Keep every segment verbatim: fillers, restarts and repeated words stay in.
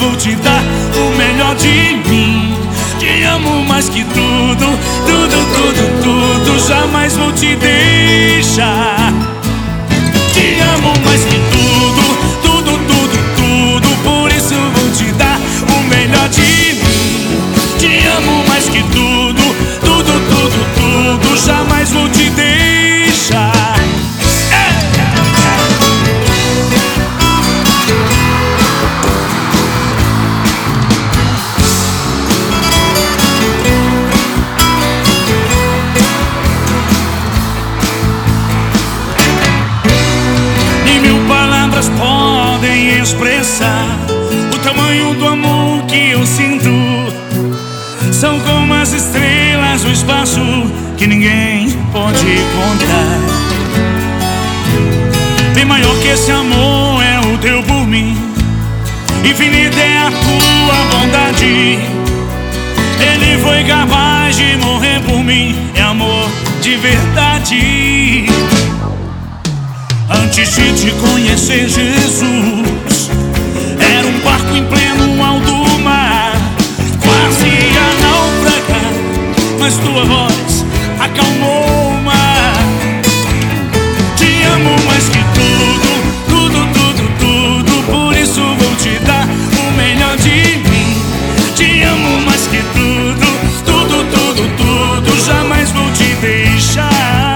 vou te dar o melhor de mim. Te amo mais que tudo, tudo, tudo, tudo. Jamais vou te deixar. Te amo mais que tudo, tudo, tudo, tudo. Por isso vou te dar o melhor de mim. Te amo mais que tudo, tudo, tudo, tudo. Jamais vou te deixar. Podem expressar o tamanho do amor que eu sinto. São como as estrelas do espaço que ninguém pode contar. Bem maior que esse amor é o teu por mim. Infinita é a tua bondade. Ele foi capaz de morrer por mim. É amor de verdade. Antes de te conhecer, Jesus, era um barco em pleno alto mar, quase a naufragar, mas tua voz acalmou o mar. Te amo mais que tudo, tudo, tudo, tudo. Por isso vou te dar o melhor de mim. Te amo mais que tudo, tudo, tudo, tudo. Jamais vou te deixar.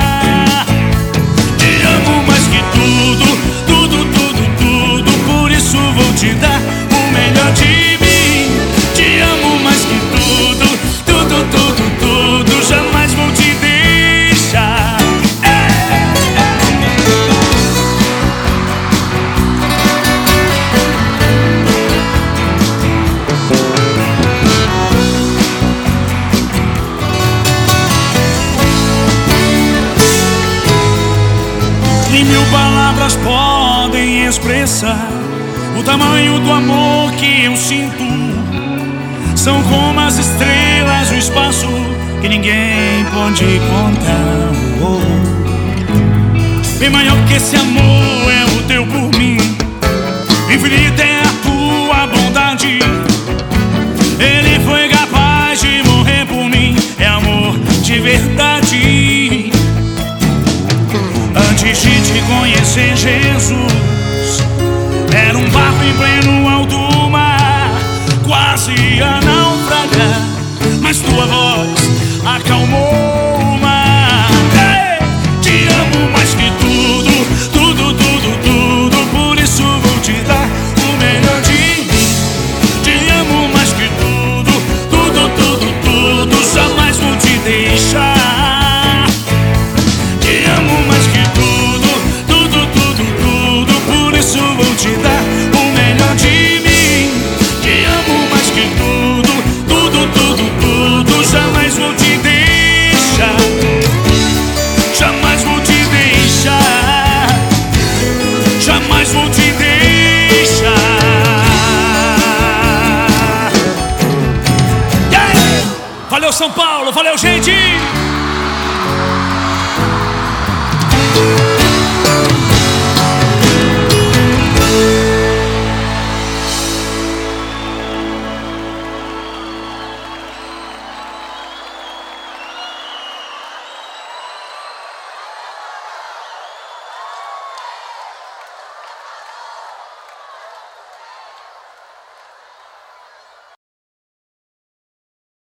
Te dar o melhor de mim. Te amo mais que tudo, tudo, tudo, tudo. Jamais vou te deixar. Nem mil palavras podem expressar o tamanho do amor que eu sinto. São como as estrelas do espaço que ninguém pode contar. Oh. Bem maior que esse amor é o teu por mim. Infinita é a tua bondade. Ele foi capaz de morrer por mim. É amor de verdade. Antes de te conhecer, Jesus, era um barco em pleno alto mar, quase a naufragar, mas tua voz acalmou o mar. Hey! Te amo mais que tudo, tudo, tudo, tudo. Por isso vou te dar o melhor de mim. Te amo mais que tudo, tudo, tudo, tudo. Jamais vou te deixar. Te amo mais que tudo, tudo, tudo, tudo. Por isso vou te dar o melhor de mim. Te amo mais que tudo, tudo, tudo, tudo. Jamais vou te deixar. Jamais vou te deixar. Jamais vou te deixar. Yeah! Valeu, São Paulo, valeu, gente!